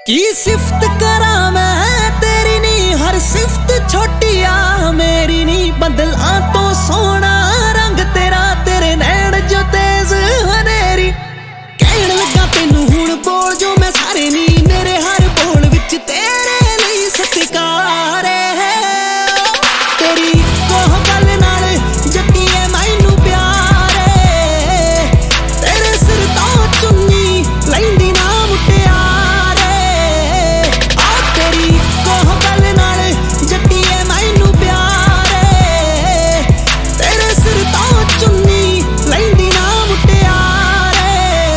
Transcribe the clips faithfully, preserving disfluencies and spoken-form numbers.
की सिफ्त करा मैं तेरी नी, हर सिफ्त छोटी आ मेरी नी। बदला तो सोना रंग तेरा, तेरे नैन जो तेज हनेरी। कहन लगा तेनू हुण बोल जो मैं सारे नी, मेरे हर बोल विच तेरे लिए सत्कार है। तेरी कोह गल नाल जट्टीए मैनू प्यार है, तेरे सिर तो चुन्नी लैंदी ना मुटियारे। आ तेरी कोह गल नाल जट्टीए मैनू प्यार है, तेरे सिर तो चुन्नी लैंदी ना मुटियारे।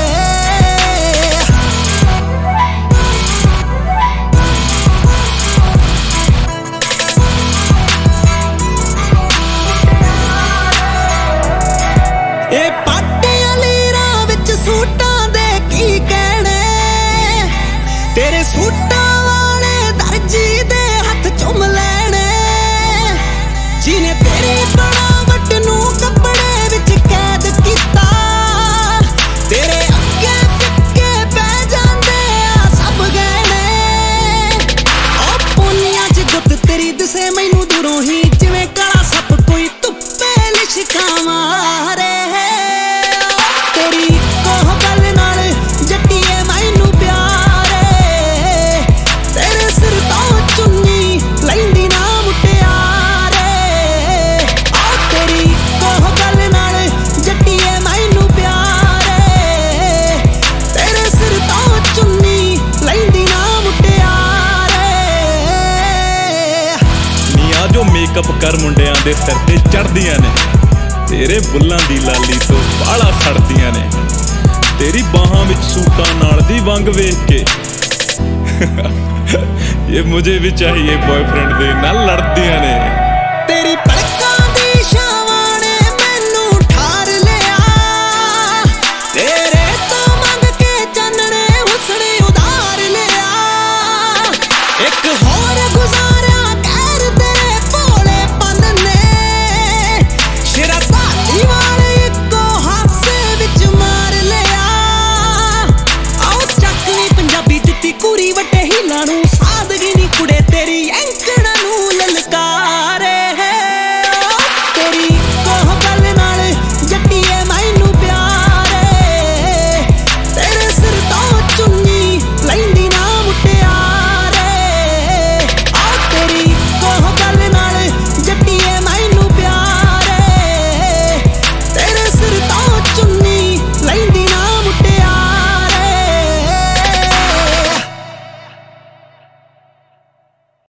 ए पाटियां लीरां विच सूटां दे की कहने, तेरे सूटां वाले दर्जी दे हथ चुम लैने। जिने तेरी बनावट नू कपड़े विच कैद कीता, तेरे अग्गे फिक्के पै जांदे आ सब गहने। ओ पोनियां च गुत्त तेरी दिसे मैनू दूरों ही, जिवें काला सप कोई धुप्पे लिशका मारे। तेरी कोह गल नाल जट्टीए मैनू प्यार है, तेरे सिर तो चुन्नी लैंदी ना मुटियारे। आ तेरी कोह गल नाल जट्टीए मैनू प्यार है, तेरे सिर तो चुन्नी लैंदी ना मुटियारे। नीआं जो मेकअप कर मुंडियां दे सिर ते चढ़दियां ने, तेरे बुल्लां दी लाली तो बाला खड़दियां ने। तेरी बाहां विच सूटां नाल दी वंग वेख के ये मुझे भी चाहिए बॉयफ्रेंड दे नाल लड़दियां ने। तेरी